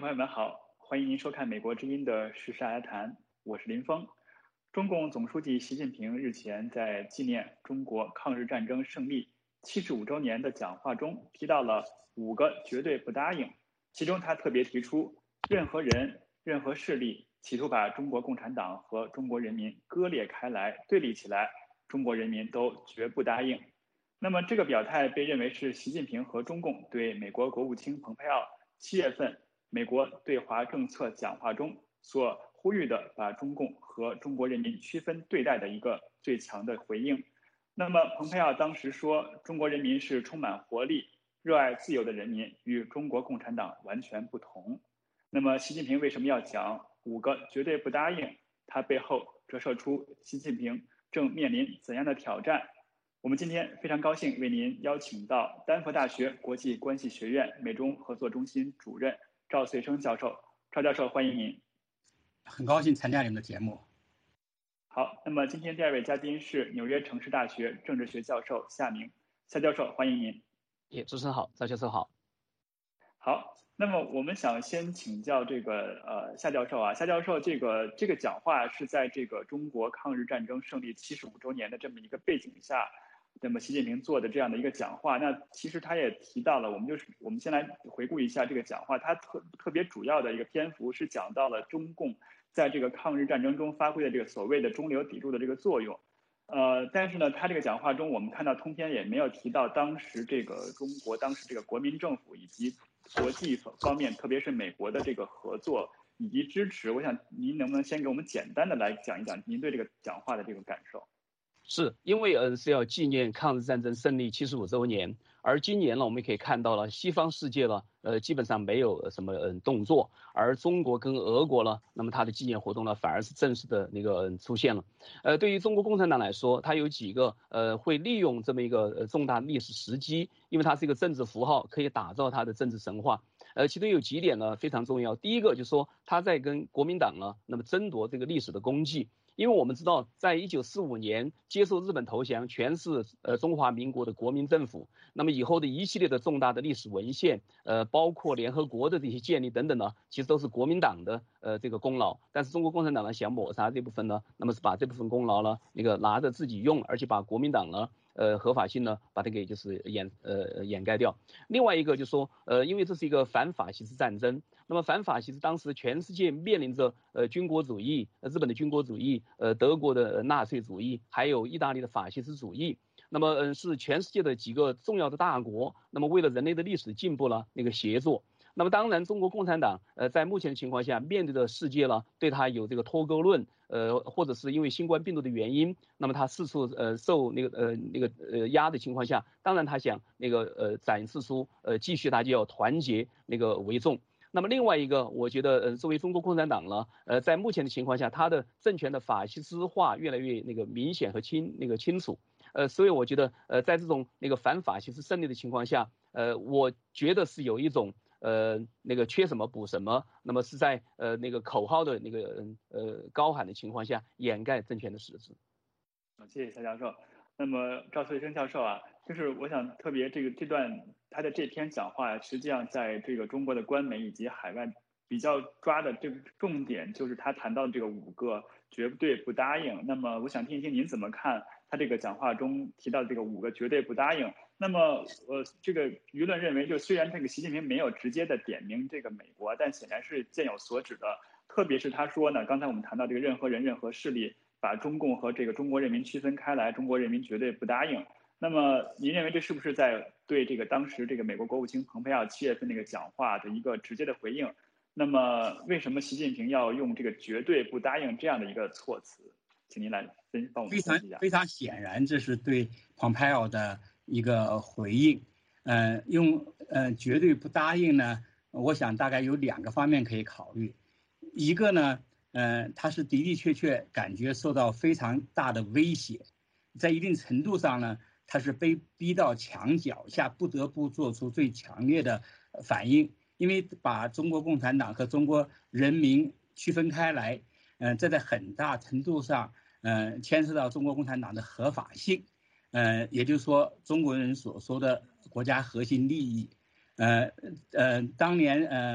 朋友们好，欢迎您收看美国之音的时事来谈，我是林峰。中共总书记习近平日前在纪念中国抗日战争胜利75周年的讲话中提到了5个绝对不答应，其中他特别提出，任何人、任何势力企图把中国共产党和中国人民割裂开来、对立起来，中国人民都绝不答应。那么这个表态被认为是习近平和中共对美国国务卿蓬佩奥7月份美国对华政策讲话中所呼吁的把中共和中国人民区分对待的一个最强的回应。那么蓬佩奥当时说，中国人民是充满活力、热爱自由的人民，与中国共产党完全不同。那么习近平为什么要讲5个绝对不答应？他背后折射出习近平正面临怎样的挑战？我们今天非常高兴为您邀请到丹佛大学国际关系学院美中合作中心主任赵穗生教授。赵教授，欢迎您。 很高兴参加你们的节目。 好，那么今天第2位嘉宾是纽约城市大学政治学教授夏明。夏教授，欢迎您。 主持人好，赵教授好。 好，那么我们想先请教这个夏教授啊，夏教授这个讲话是在这个中国抗日战争胜利75周年的这么一个背景下，那么习近平做的这样的一个讲话，那其实他也提到了，我们先来回顾一下这个讲话，他特别主要的一个篇幅是讲到了中共在这个抗日战争中发挥的这个所谓的中流砥柱的这个作用。但是呢，他这个讲话中，我们看到通篇也没有提到当时这个中国当时这个国民政府以及国际方面，特别是美国的这个合作以及支持。我想您能不能先给我们简单的来讲一讲您对这个讲话的这个感受？ 是因为是要纪念抗日战争胜利75周年，而今年呢，我们可以看到了西方世界呢，基本上没有什么动作，而中国跟俄国呢，那么它的纪念活动呢，反而是正式的那个出现了。对于中国共产党来说，它有几个会利用这么一个重大历史时机，因为它是一个政治符号，可以打造它的政治神话。其中有几点呢非常重要。第一个就是说，他在跟国民党呢，那么争夺这个历史的功绩。因为我们知道，在1945年接受日本投降，全是中华民国的国民政府。那么以后的一系列的重大的历史文献，包括联合国的这些建立等等呢，其实都是国民党的这个功劳。但是中国共产党呢想抹杀这部分呢，那么是把这部分功劳呢拿着自己用，而且把国民党呢合法性呢把它给就是掩盖掉。另外一个就是说，因为这是一个反法西斯战争。那么反法西斯当时全世界面临着军国主义，日本的军国主义，德国的纳粹主义，还有意大利的法西斯主义。那么是全世界的几个重要的大国，那么为了人类的历史进步呢协作。那么当然中国共产党在目前的情况下面对的世界呢对它有这个脱钩论，或者是因为新冠病毒的原因，那么它四处受压的情况下，当然他想展示出继续大家要团结为重。那么另外一个，我觉得作为中国共产党呢，在目前的情况下，它的政权的法西斯化越来越明显和清楚。所以我觉得在这种反法西斯胜利的情况下，我觉得是有一种缺什么补什么，那么是在口号的高喊的情况下掩盖政权的实质。 谢谢夏教授。那么赵穗生教授啊，就是我想特别这段他的这篇讲话，实际上在这个中国的官媒以及海外比较抓的这个重点，就是他谈到这个5个绝对不答应。那么我想听一听您怎么看他这个讲话中提到的这个5个绝对不答应。那么这个舆论认为，就虽然这个习近平没有直接的点名这个美国，但显然是箭有所指的。特别是他说呢，刚才我们谈到这个任何人、任何势力把中共和这个中国人民区分开来，中国人民绝对不答应。那么您认为这是不是在对这个当时这个美国国务卿蓬佩奥7月份那个讲话的一个直接的回应？那么为什么习近平要用这个绝对不答应这样的一个措辞？请您来帮我们分析一下。 非常显然，这是对蓬佩奥的一个回应。用绝对不答应呢，我想大概有2个方面可以考虑。一个呢，他是的确感觉受到非常大的威胁，在一定程度上呢，他是被逼到墙角下，不得不做出最强烈的反应，因为把中国共产党和中国人民区分开来，这在很大程度上，牵涉到中国共产党的合法性，也就是说，中国人所说的国家核心利益，当年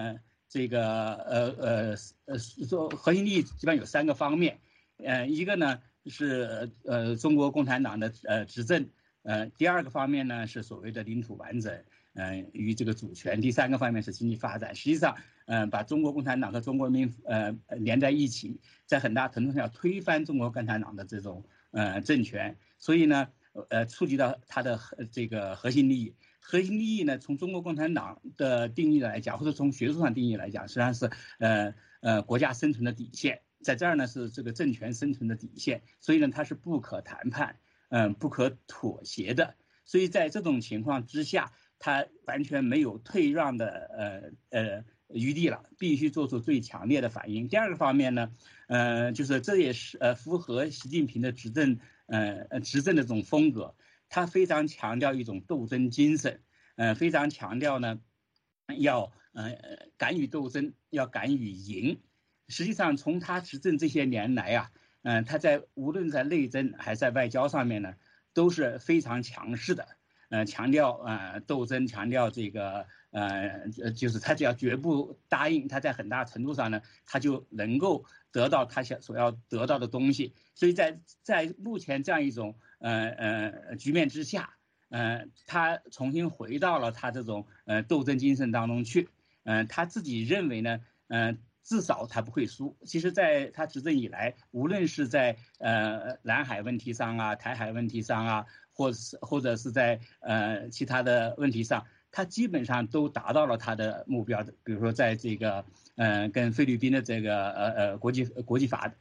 这个说核心利益基本上有3个方面，一个呢是中国共产党的执政，第2个方面呢是所谓的领土完整，与这个主权，第3个方面是经济发展。实际上，把中国共产党和中国人民连在一起，在很大程度上要推翻中国共产党的这种政权，所以呢，触及到它的这个核心利益。核心利益呢，从中国共产党的定义来讲，或者从学术上定义来讲，实际上是国家生存的底线，在这儿呢是这个政权生存的底线，所以呢它是不可谈判，不可妥协的。所以在这种情况之下，它完全没有退让的余地了，必须做出最强烈的反应。第2个方面呢，就是这也是符合习近平的执政的这种风格。他非常强调一种斗争精神，非常强调呢，要敢于斗争，要敢于赢。实际上，从他执政这些年来啊，他无论在内政还是在外交上面呢，都是非常强势的，强调斗争，强调这个就是他只要绝不答应，他在很大程度上呢，他就能够得到他所要得到的东西。所以在目前这样一种局面之下，他重新回到了他这种斗争精神当中去，他自己认为呢，至少他不会输。其实，在他执政以来，无论是在南海问题上啊、台海问题上啊，或者是在其他的问题上，他基本上都达到了他的目标的。比如说，在这个跟菲律宾的这个国际法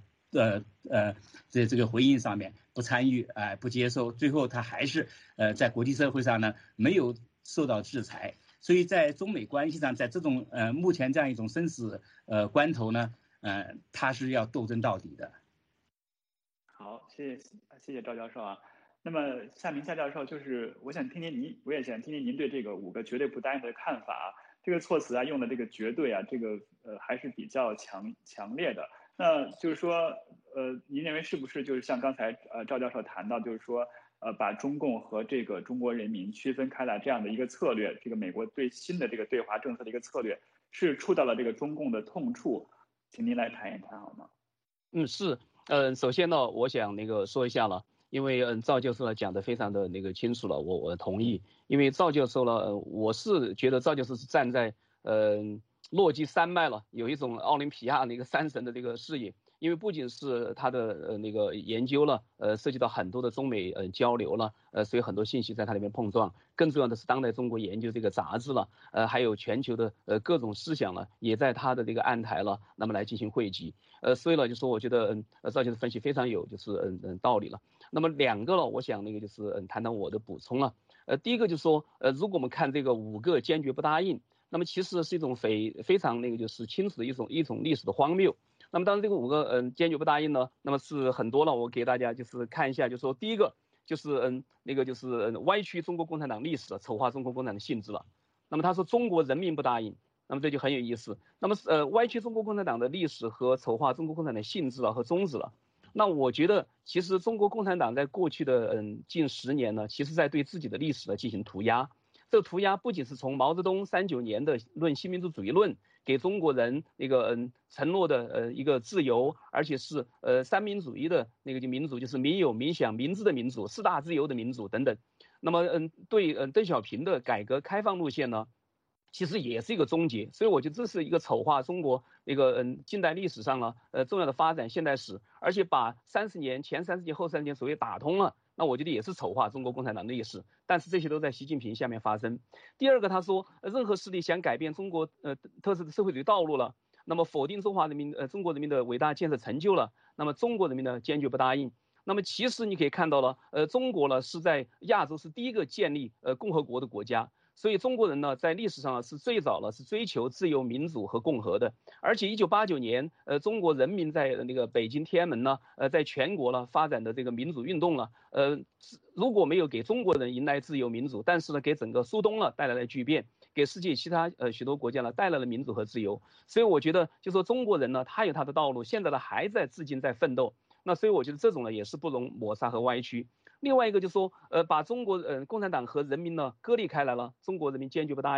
这个回应上面不参与，不接受，最后他还是在国际社会上呢没有受到制裁。所以在中美关系上，在这种目前这样一种生死关头呢，他是要斗争到底的。 好，谢谢赵教授啊。那么夏教授，就是我也想听听您对这个5个绝对不答应的看法。这个措辞啊，用的这个绝对啊，这个还是比较强烈的。那就是说，您认为是不是就是像刚才赵教授谈到，就是说，把中共和这个中国人民区分开来这样的一个策略，这个美国对新的这个对华政策的一个策略，是触到了这个中共的痛处，请您来谈一谈好吗？ 是，首先呢，我想说一下了，因为赵教授呢讲得非常的清楚了，我同意，因为赵教授呢，我是觉得赵教授是站在落基山脉了，有一种奥林匹亚山神的这个视野。因为不仅是他的研究了，涉及到很多的中美交流了，所以很多信息在他里面碰撞。更重要的是，当代中国研究这个杂志了，还有全球的各种思想了，也在他的这个案台了，那么来进行汇集。所以呢，就说我觉得赵教授分析非常有道理了。那么2个呢，我想谈谈我的补充了。第一个就是说，如果我们看这个5个坚决不答应，那么其实是一种非常清楚的一种历史的荒谬。那么当然这个5个坚决不答应呢，那么是很多了，我给大家看一下，就是说第一个就是歪曲中国共产党历史了，丑化中国共产党的性质了。那么他说中国人民不答应，那么这就很有意思。那么歪曲中国共产党的历史和丑化中国共产党的性质了和宗旨了。那我觉得其实中国共产党在过去的近10年呢，其实在对自己的历史呢进行涂鸦。这个涂鸦不仅是从毛泽东39年的论新民主主义论给中国人承诺的一个自由，而且是三民主义的民主，就是民有、民享、民治的民主，4大自由的民主等等。那么对邓小平的改革开放路线呢，其实也是一个终结。所以我觉得这是一个丑化中国近代历史上了重要的发展现代史，而且把30年前30年后30年所谓打通了。那我觉得也是丑化中国共产党的历史，但是这些都在习近平下面发生。第二个，他说任何势力想改变中国特色的社会主义道路了，那么否定中国人民的伟大建设成就了，那么中国人民呢坚决不答应。那么其实你可以看到了，中国呢是在亚洲是第一个建立共和国的国家。所以中国人呢，在历史上是最早是追求自由、民主和共和的。而且1989年，中国人民在北京天安门呢，在全国呢发展的这个民主运动了，如果没有给中国人迎来自由民主，但是呢，给整个苏东呢带来了巨变，给世界其他许多国家呢带来了民主和自由。所以我觉得，就说中国人呢，他有他的道路，现在呢还在至今在奋斗。那所以我觉得这种呢也是不容抹杀和歪曲。另外一个就是说，把中国共产党和人民呢割裂开来了，中国人民坚决不答应。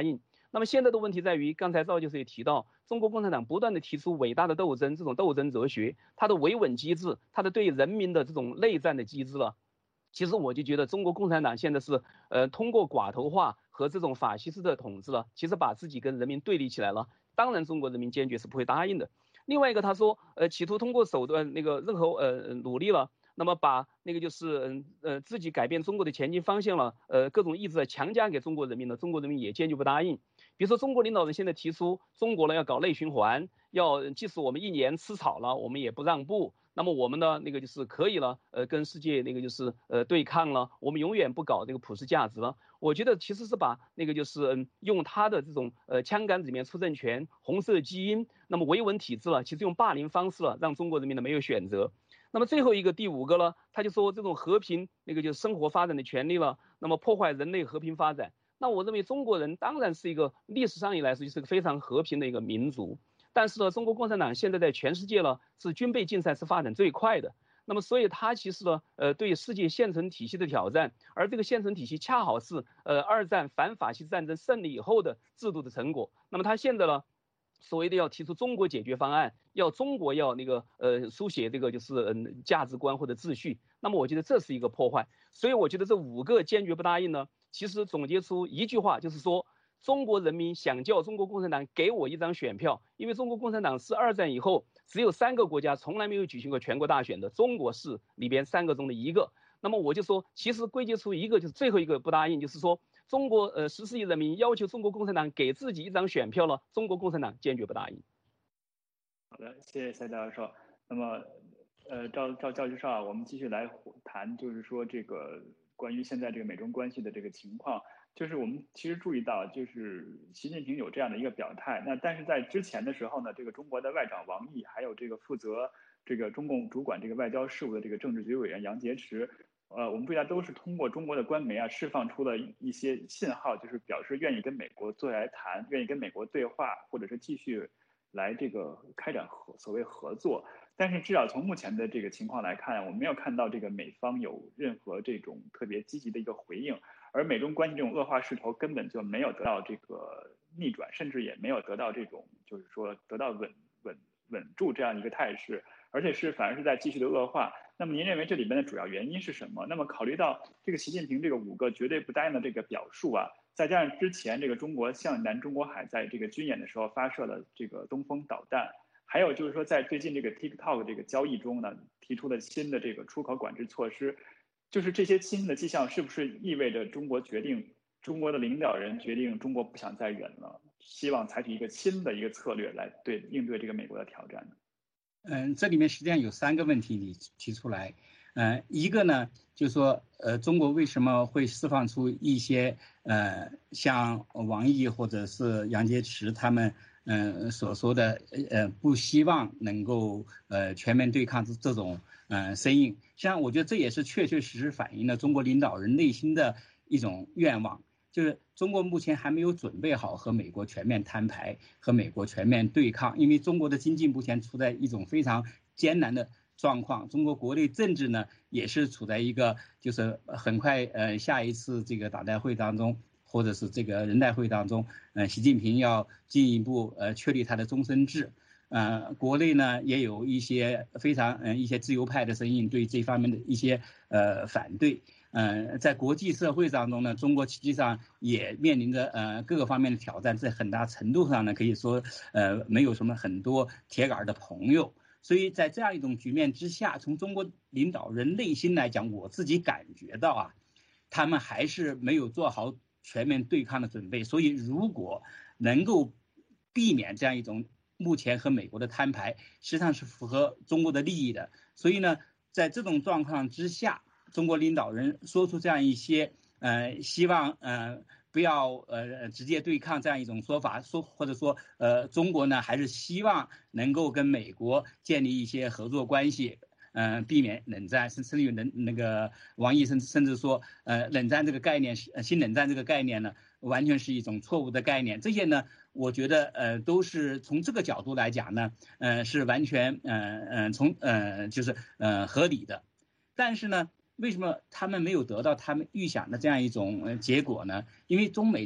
那么现在的问题在于，刚才赵教授也提到，中国共产党不断的提出伟大的斗争，这种斗争哲学，它的维稳机制，它的对人民的这种内战的机制了。其实我就觉得中国共产党现在是通过寡头化和这种法西斯的统治了，其实把自己跟人民对立起来了。当然中国人民坚决是不会答应的。另外一个他说企图通过手段那个任何努力了，那么把那个就是自己改变中国的前进方向了，各种意志强加给中国人民了，中国人民也坚决不答应。比如说中国领导人现在提出中国呢要搞内循环，要即使我们1年吃草了，我们也不让步。那么我们呢，那个就是可以了，跟世界那个就是对抗了，我们永远不搞这个普世价值了。我觉得其实是把那个就是用他的这种枪杆子里面出政权，红色基因，那么维稳体制了，其实用霸凌方式了，让中国人民呢没有选择。那么最后一个第5个呢，他就说这种和平那个就是生活发展的权利了，那么破坏人类和平发展。那我认为中国人当然是一个历史上以来是一个非常和平的一个民族。但是呢，中国共产党现在在全世界呢是军备竞赛是发展最快的，那么所以它其实呢对世界现存体系的挑战，而这个现存体系恰好是2战反法西斯战争胜利以后的制度的成果。那么它现在呢所谓的要提出中国解决方案，要中国要那个书写这个就是价值观或者秩序，那么我觉得这是一个破坏。所以我觉得这5个坚决不答应呢，其实总结出一句话，就是说中国人民想叫中国共产党给我一张选票，因为中国共产党是2战以后只有3个国家从来没有举行过全国大选的，中国是里边3个中的一个。那么我就说，其实归结出一个就是最后一个不答应，就是说中国14亿人民要求中国共产党给自己一张选票了，中国共产党坚决不答应。 好的，谢谢蔡教授。那么赵教授啊，我们继续来谈，就是说这个关于现在这个美中关系的这个情况。就是我们其实注意到，就是习近平有这样的一个表态。那但是在之前的时候呢，这个中国的外长王毅，还有这个负责这个中共主管这个外交事务的这个政治局委员杨洁篪，我们注意到都是通过中国的官媒啊释放出了一些信号，就是表示愿意跟美国坐下来谈，愿意跟美国对话，或者是继续来这个开展所谓合作。但是至少从目前的这个情况来看，我们没有看到这个美方有任何这种特别积极的一个回应。而美中关系这种恶化势头根本就没有得到这个逆转，甚至也没有得到这种就是说得到稳住这样一个态势，而且反而是在继续的恶化。那么您认为这里面的主要原因是什么？那么考虑到这个习近平这个5个绝对不答应的这个表述啊，再加上之前这个中国向南中国海在这个军演的时候发射了这个东风导弹，还有就是说在最近这个 TikTok 这个交易中呢，提出了新的这个出口管制措施。就是这些新的迹象，是不是意味着中国的领导人决定中国不想再忍了，希望采取一个新的一个策略来应对这个美国的挑战呢？ 这里面实际上有3个问题你提出来。一个呢，就是说中国为什么会释放出一些像王毅或者是杨洁篪他们所说的不希望能够全面对抗这种声音。实际上我觉得这也是确实反映了中国领导人内心的一种愿望，就是中国目前还没有准备好和美国全面摊牌，和美国全面对抗。因为中国的经济目前处在一种非常艰难的状况，中国国内政治呢也是处在一个就是很快下一次这个党代会当中，或者是这个人代会当中，习近平要进一步确立他的终身制。国内呢也有一些非常一些自由派的声音对这方面的一些反对。在国际社会当中呢，中国实际上也面临着各个方面的挑战，在很大程度上呢可以说没有什么很多铁杆的朋友。所以在这样一种局面之下，从中国领导人内心来讲，我自己感觉到啊，他们还是没有做好全面对抗的准备。所以如果能够避免这样一种目前和美国的摊牌，实际上是符合中国的利益的。所以呢，在这种状况之下，中国领导人说出这样一些希望不要直接对抗这样一种说法，或者说中国呢还是希望能够跟美国建立一些合作关系，避免冷战，甚至于那个王毅甚至说冷战这个概念新冷战这个概念呢完全是一种错误的概念。这些呢我觉得都是从这个角度来讲呢是完全就是合理的。但是呢为什么他们没有得到他们预想的这样一种结果呢？因为中美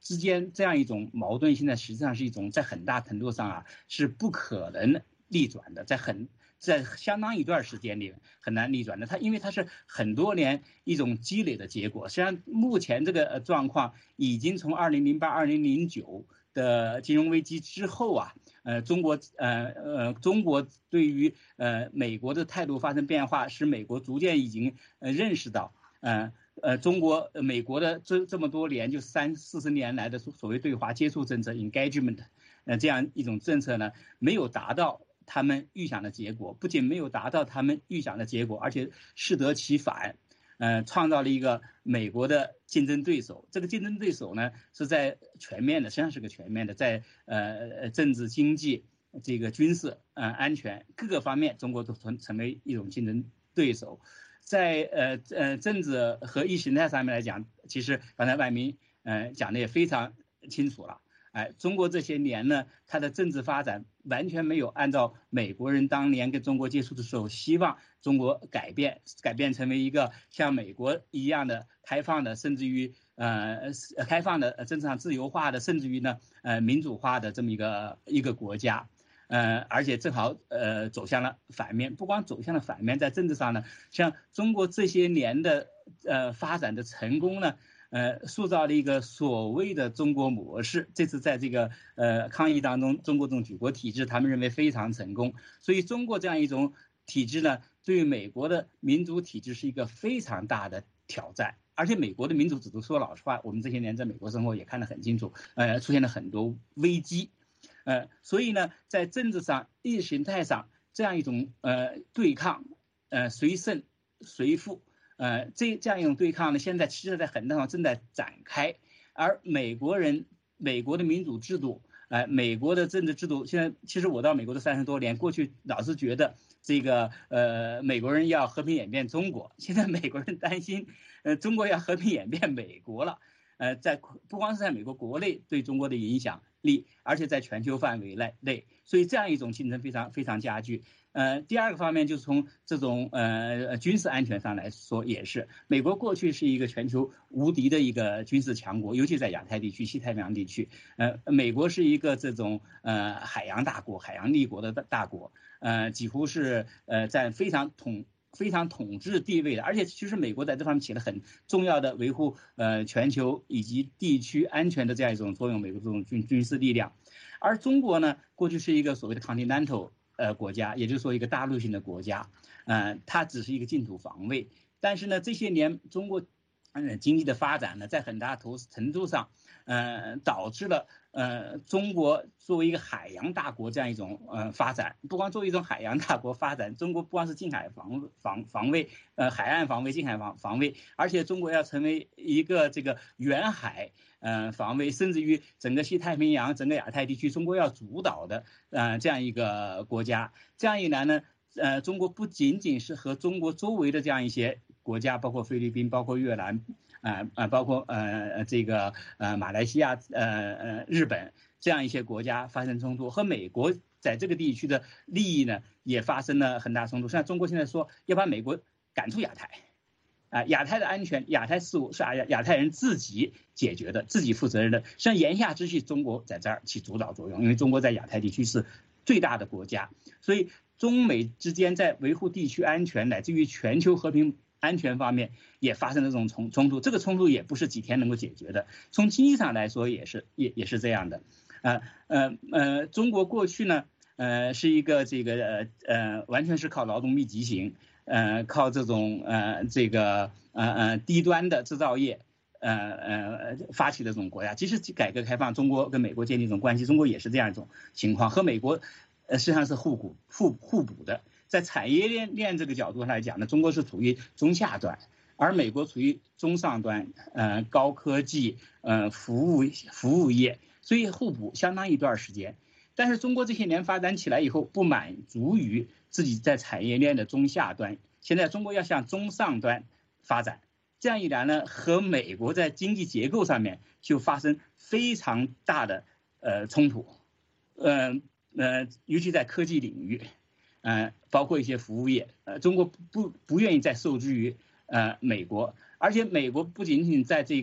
之间这样一种矛盾，现在实际上是一种在很大程度上是不可能逆转的，在相当一段时间里很难逆转的。因为它是很多年一种积累的结果。实际上目前这个状况已经从2008、2009的金融危机之后中国对于美国的态度发生变化，使美国逐渐已经认识到美国的这么多年就30-40年来的所谓对华接触政策 engagement 这样一种政策呢，没有达到他们预想的结果，不仅没有达到他们预想的结果，而且适得其反，创造了一个美国的竞争对手。这个竞争对手呢是在全面的，实际上是个全面的，在政治、经济、这个军事、安全各个方面，中国都成为一种竞争对手。在政治和意识形态上面来讲，其实刚才万民讲的也非常清楚了。中国这些年呢，它的政治发展完全没有按照美国人当年跟中国接触的时候希望中国改变成为一个像美国一样的开放的，甚至于开放的政治上自由化的，甚至于呢民主化的这么一个国家。而且正好走向了反面。不光走向了反面，在政治上呢，像中国这些年的发展的成功呢，塑造了一个所谓的中国模式。这次在这个抗疫当中，中国这种举国体制，他们认为非常成功。所以中国这样一种体制呢，对于美国的民主体制是一个非常大的挑战。而且美国的民主制度，说老实话，我们这些年在美国生活也看得很清楚，出现了很多危机。所以呢，在政治上、意识形态上这样一种对抗，谁胜谁负，这样一种对抗呢，现在其实在很大上正在展开。而美国的民主制度，美国的政治制度，现在其实我到美国的30多年，过去老是觉得这个美国人要和平演变中国，现在美国人担心中国要和平演变美国了。不光是在美国国内对中国的影响力，而且在全球范围内，所以这样一种竞争非常非常加剧。第二个方面就是从这种军事安全上来说，也是美国过去是一个全球无敌的一个军事强国，尤其在亚太地区、西太平洋地区。美国是一个这种海洋大国、海洋立国的大国，几乎是占非常统治地位的。而且其实美国在这方面起了很重要的维护全球以及地区安全的这样一种作用，美国这种军事力量。而中国呢，过去是一个所谓的 continental 国家，也就是说一个大陆性的国家，它只是一个净土防卫。但是呢，这些年中国经济的发展呢，在很大程度上导致了中国作为一个海洋大国这样一种发展。不光作为一种海洋大国发展，中国不光是近海防卫，海岸防卫、近海防卫，而且中国要成为一个这个远海防卫，甚至于整个西太平洋、整个亚太地区，中国要主导的这样一个国家。这样一来呢，中国不仅仅是和中国周围的这样一些国家，包括菲律宾、包括越南，包括这个马来西亚、日本这样一些国家发生冲突，和美国在这个地区的利益呢也发生了很大冲突。像中国现在说要把美国赶出亚太，亚太的安全、亚太事务是亚太人自己解决的、自己负责任的。实际上言下之意，中国在这儿起主导作用，因为中国在亚太地区是最大的国家，所以中美之间在维护地区安全乃至于全球和平安全方面也发生了这种冲突。这个冲突也不是几天能够解决的。从经济上来说也是这样的。中国过去呢，是一个这个完全是靠劳动密集型，靠这种这个低端的制造业发起的这种国家。即使改革开放，中国跟美国建立一种关系，中国也是这样一种情况，和美国实际上是互补的。在产业链这个角度上来讲呢，中国是处于中下端，而美国处于中上端，高科技，服务业，所以互补相当一段时间。但是中国这些年发展起来以后，不满足于自己在产业链的中下端，现在中国要向中上端发展。这样一来呢，和美国在经济结构上面就发生非常大的冲突，尤其在科技领域，包括一些服务业，中国不愿意再受制于美国，而且美国不仅仅在这个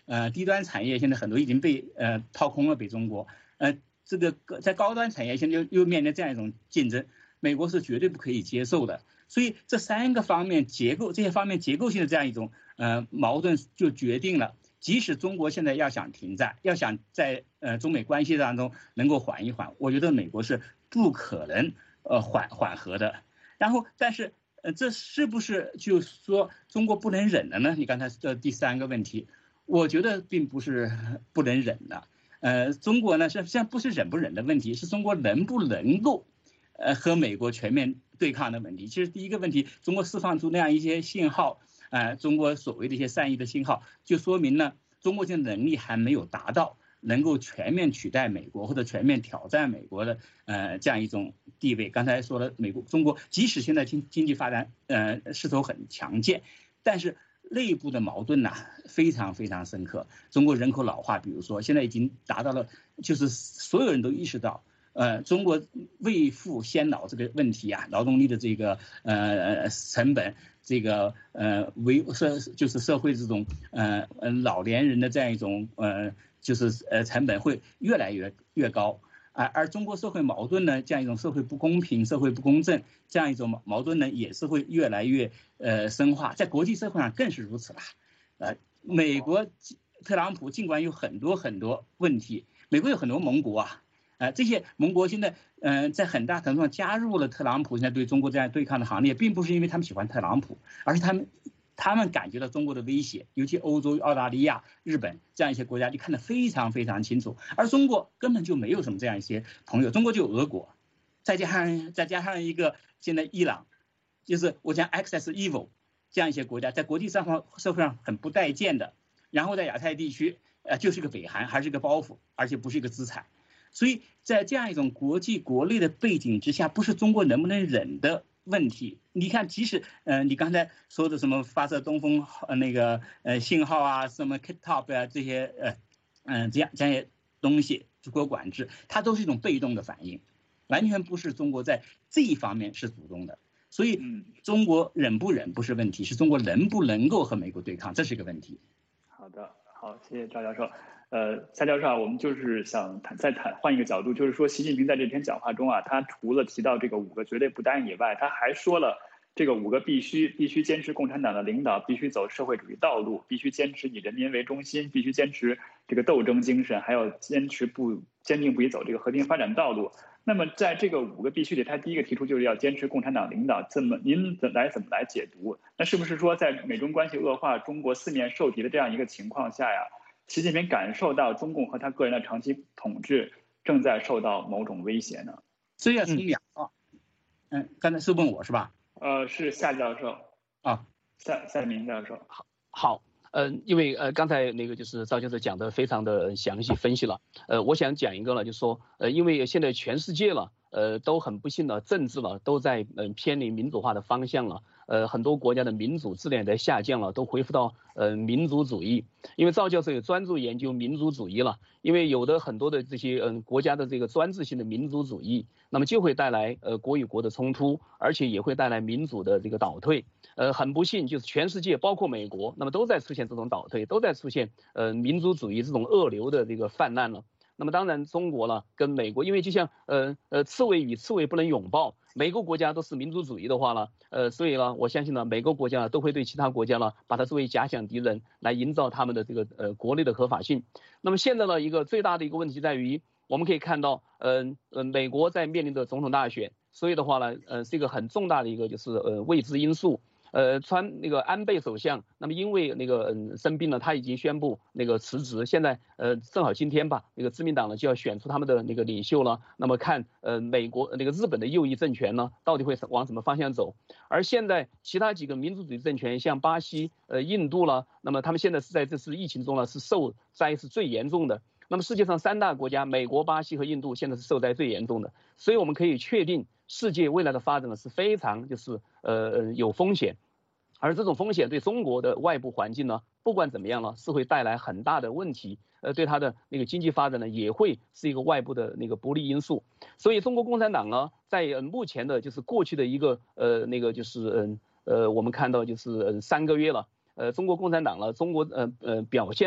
低端产业现在很多已经被掏空了，被中国，这个在高端产业现在又面临这样一种竞争，美国是绝对不可以接受的。所以这3个方面这些方面结构性的这样一种矛盾，就决定了，即使中国现在要想停战，要想在中美关系当中能够缓一缓，我觉得美国是不可能缓和的。然后，但是这是不是就是说中国不能忍了呢？你刚才的第3个问题，我觉得并不是不能忍了。中国呢，实际上不是忍不忍的问题，是中国能不能够和美国全面对抗的问题。其实第一个问题，中国释放出那样一些信号，中国所谓的一些善意的信号，就说明呢，中国现在能力还没有达到能够全面取代美国或者全面挑战美国的这样一种地位。刚才说了，中国即使现在经济发展势头很强健，但是内部的矛盾非常非常深刻。中国人口老化，比如说现在已经达到了，就是所有人都意识到，中国未富先老这个问题劳动力的这个成本，这个就是社会这种老年人的这样一种就是成本会越来越高。而中国社会矛盾呢，这样一种社会不公平、社会不公正这样一种矛盾呢，也是会越来越深化，在国际社会上更是如此了。美国特朗普尽管有很多问题，美国有很多盟国这些盟国现在在很大程度上加入了特朗普现在对中国这样对抗的行列，并不是因为他们喜欢特朗普，而是他们感觉到中国的威胁，尤其欧洲、澳大利亚、日本这样一些国家就看得非常非常清楚，而中国根本就没有什么这样一些朋友，中国就有俄国，再加上一个现在伊朗，就是我讲 access evil 这样一些国家，在国际社会上很不待见的，然后在亚太地区就是个北韩，还是个包袱，而且不是一个资产。所以在这样一种国际国内的背景之下，不是中国能不能忍的问题。你看，即使你刚才说的什么发射东风那个信号什么 KTOP 这些这些东西，中国管制，它都是一种被动的反应，完全不是中国在这一方面是主动的。所以中国忍不忍不是问题，是中国能不能够和美国对抗，这是一个问题。 好的，好，谢谢赵教授。夏教授我们就是想换一个角度，就是说习近平在这篇讲话中他除了提到这个5个绝对不答应以外，他还说了这个5个必须坚持共产党的领导，必须走社会主义道路，必须坚持以人民为中心，必须坚持这个斗争精神，还要坚定不移走这个和平发展道路。那么在这个5个必须里，他第一个提出就是要坚持共产党领导，您怎么来解读？那是不是说在美中关系恶化、中国四面受敌的这样一个情况下习近平感受到中共和他个人的长期统治正在受到某种威胁呢？ 这要从2个，刚才是问我是吧？ 是夏教授夏明教授。 好，因为刚才那个就是赵教授讲的非常的详细分析了，我想讲一个呢，就是说，因为现在全世界了，都很不幸的政治了都在偏离民主化的方向了。很多国家的民主质量在下降了，都恢复到民族主义。因为赵教授也专注研究民族主义了，因为有的很多的这些国家的这个专制性的民族主义，那么就会带来国与国的冲突，而且也会带来民主的这个倒退。很不幸，就是全世界包括美国，那么都在出现这种倒退，都在出现民族主义这种恶流的这个泛滥了。那么当然中国了跟美国，因为就像刺猬与刺猬不能拥抱，每个国家都是民族主义的话呢，所以呢我相信呢每个国家都会对其他国家呢把它作为假想敌人来营造他们的这个国内的合法性。那么现在呢一个最大的一个问题在于，我们可以看到美国在面临着总统大选，所以的话呢是一个很重大的一个就是未知因素。那个安倍首相，那么因为那个生病了，他已经宣布那个辞职。现在正好今天吧，那个自民党呢就要选出他们的那个领袖了。那么看美国那个日本的右翼政权呢，到底会往什么方向走？而现在其他几个民主主义政权，像巴西、印度了，那么他们现在是在这次疫情中呢是受灾是最严重的。那么世界上3大国家，美国、巴西和印度现在是受灾最严重的。所以我们可以确定，世界未来的发展呢是非常就是有风险。而这种风险对中国的外部环境呢，不管怎么样呢，是会带来很大的问题，对它的那个经济发展呢，也会是一个外部的那个不利因素。所以中国共产党呢，在目前的就是过去的一个那个就是我们看到就是3个月了，中国共产党呢，中国表现呢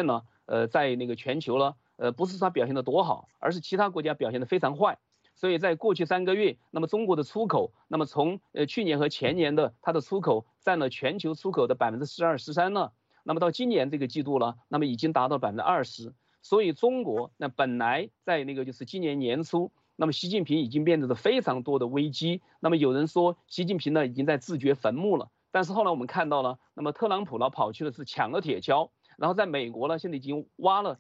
在那个全球呢，不是它表现的多好，而是其他国家表现的非常坏。所以在过去3个月，那么中国的出口，那么从去年和前年的它的出口占了全球出口的12%、13%呢，那么到今年这个季度呢，那么已经达到20%。所以中国那本来在那个就是今年年初，那么习近平已经面对着非常多的危机。那么有人说习近平呢已经在自掘坟墓了，但是后来我们看到了，那么特朗普呢跑去的是抢了铁锹。然后在美国呢，现在已经挖了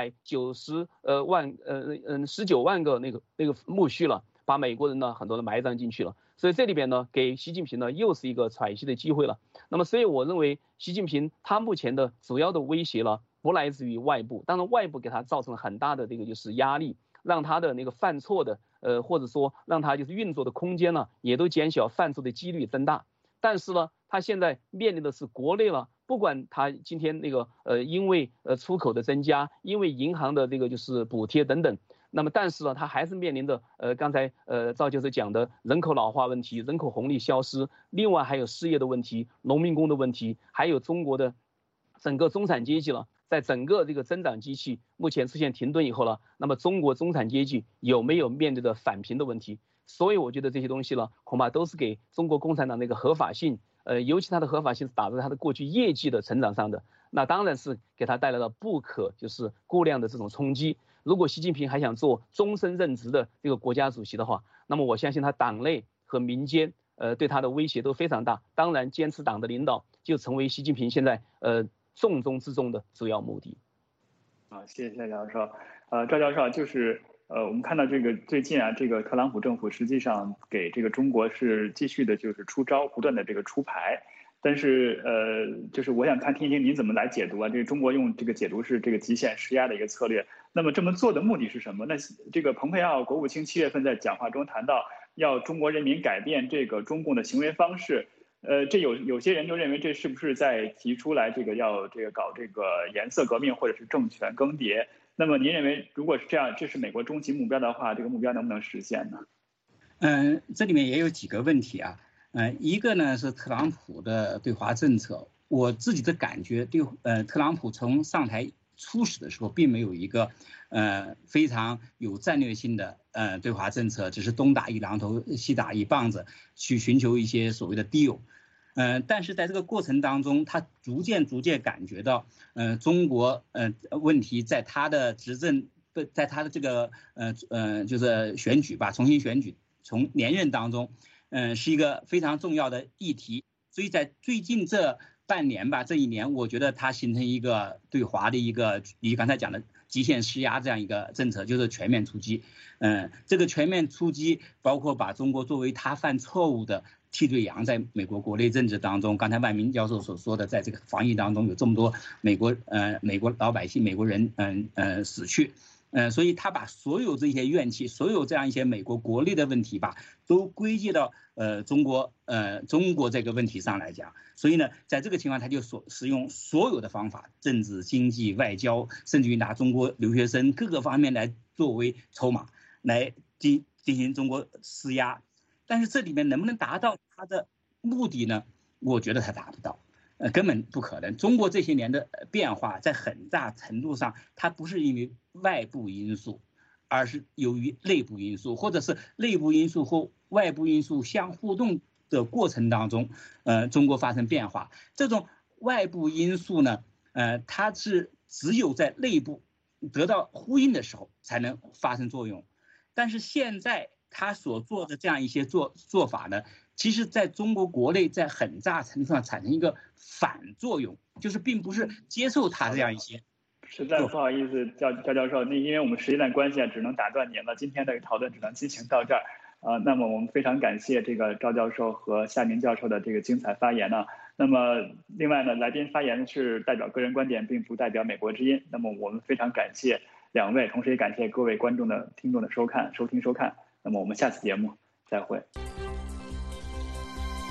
19万个那个墓穴了，把美国人呢很多人埋葬进去了。所以这里边呢，给习近平呢又是一个喘息的机会了。那么，所以我认为习近平他目前的主要的威胁呢，不来自于外部，当然外部给他造成了很大的这个就是压力，让他的那个犯错的或者说让他就是运作的空间呢也都减小，犯错的几率增大。但是呢，他现在面临的是国内了。不管他今天那个因为出口的增加，因为银行的这个就是补贴等等，那么但是呢，他还是面临着刚才赵教授讲的人口老化问题、人口红利消失，另外还有失业的问题、农民工的问题，还有中国的整个中产阶级了，在整个这个增长机器目前出现停顿以后了，那么中国中产阶级有没有面对着返贫的问题？所以我觉得这些东西呢，恐怕都是给中国共产党的一个合法性。尤其它的合法性是打在它的过去业绩的成长上的，那当然是给它带来了不可就是估量的这种冲击。如果习近平还想做终身任职的这个国家主席的话，那么我相信他党内和民间对他的威胁都非常大。当然，坚持党的领导就成为习近平现在重中之重的主要目的。 谢谢教授。赵教授就是我们看到这个最近啊，这个特朗普政府实际上给这个中国是继续的就是出招，不断的这个出牌。但是就是我想听听您怎么来解读啊？这个中国用这个解读是这个极限施压的一个策略。那么这么做的目的是什么？那这个蓬佩奥国务卿7月份在讲话中谈到要中国人民改变这个中共的行为方式。这有些人就认为这是不是在提出来这个要这个搞这个颜色革命或者是政权更迭？那么您认为如果是这样，这是美国终极目标的话，这个目标能不能实现呢？ 这里面也有几个问题啊。一个呢是特朗普的对华政策，我自己的感觉对特朗普从上台初始的时候并没有一个非常有战略性的对华政策，只是东打一榔头西打一棒子去寻求一些所谓的 deal。但是在这个过程当中，他逐渐感觉到，中国问题在他的执政，在他的这个就是选举吧，重新选举，从连任当中，是一个非常重要的议题。所以在最近这半年吧，这1年，我觉得它形成一个对华的一个你刚才讲的极限施压这样一个政策，就是全面出击。这个全面出击包括把中国作为他犯错误的替罪羊，在美国国内政治当中，刚才万明教授所说的，在这个防疫当中有这么多美国老百姓、美国人死去。所以他把所有这些怨气，所有这样一些美国国内的问题吧，都归结到中国这个问题上来讲。所以呢，在这个情况，他就使用所有的方法，政治、经济、外交，甚至于拿中国留学生各个方面来作为筹码，来进行中国施压。但是这里面能不能达到他的目的呢？我觉得他达不到。根本不可能。中国这些年的变化，在很大程度上，它不是因为外部因素，而是由于内部因素，或者是内部因素或外部因素相互动的过程当中，中国发生变化。这种外部因素呢，它是只有在内部得到呼应的时候才能发生作用。但是现在他所做的这样一些做法呢，其实在中国国内在很大程度上产生一个反作用，就是并不是接受他这样一些。 实在不好意思，赵教授，那因为我们时间的关系啊，只能打断您了。今天的讨论只能进行到这儿。那么我们非常感谢这个赵教授和夏明教授的这个精彩发言呢。那么另外呢，来宾发言是代表个人观点，并不代表美国之音。那么我们非常感谢2位，同时也感谢各位听众的收听收看。那么我们下次节目再会。